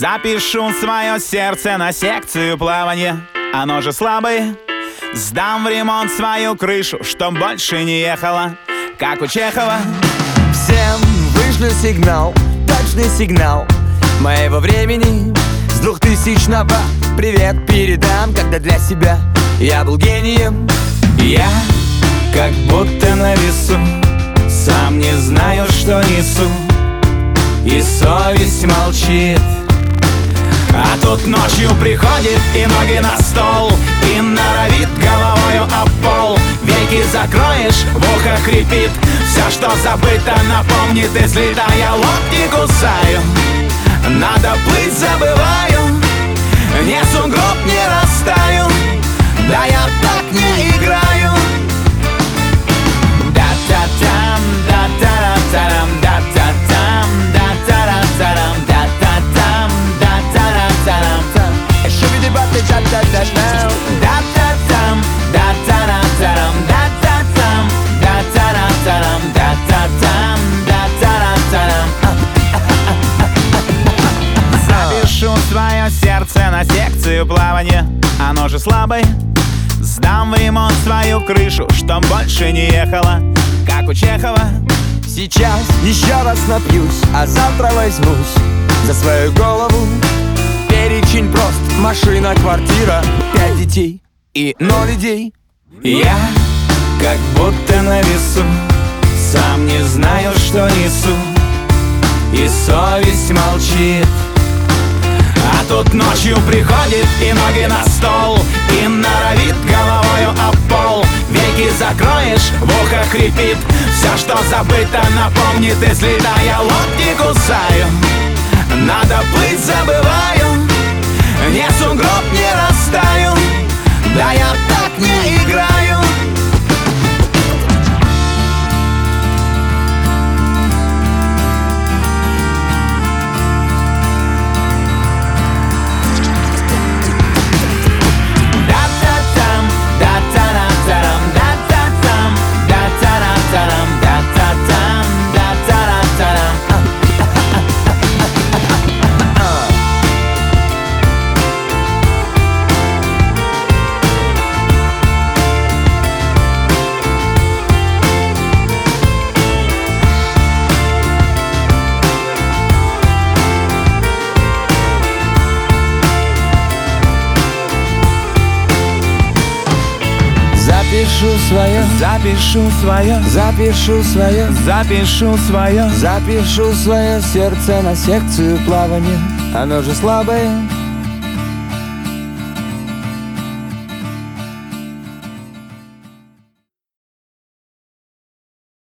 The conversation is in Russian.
Запишу свое сердце на секцию плавания, оно же слабое. Сдам в ремонт свою крышу, чтоб больше не ехала, как у Чехова. Всем вышлю сигнал, точный сигнал моего времени. С 2000-го привет передам, когда для себя я был гением. Я как будто на весу, сам не знаю, что несу, и совесть молчит. А тут ночью приходит и ноги на стол, и норовит головою об пол. Веки закроешь, в ухо хрипит, все, что забыто, напомнит. Если да, я локти кусаю, надо плыть, забываю, не сугроб, не растаю, да я так не играю. Да-та-там, да-та-ра-тарам, да-та-там, да-та-ра-тарам, да-та-там, да-та-ра-тарам. Еще виды баты, да-та-та-там, да-та-там, да-та-ра-тарам, да-та-там, да-та-ра-тарам, да-та-там, да-та-ра-тарам. Запишу свое сердце на секцию плавания, оно же слабое. Сдам в ремонт свою крышу, чтоб больше не ехала, как у Чехова. Сейчас еще раз напьюсь, а завтра возьмусь за свою голову. Перечень прост: машина, квартира, 5 детей и 0 идей. Я как будто на весу, сам не знаю, что несу, и совесть молчит. А тут ночью приходит и ноги на стол, и норовит головою об пол. Веки закроешь, в ухо хрипит, все, что забыто, напомнит. Если да, я локти кусаю, надо плыть, забываю, не сугроб, не растаю, да я так не играю. Запишу свое, Запишу свое, запишу свое, запишу свое, запишу свое сердце на секцию плавания, оно же слабое.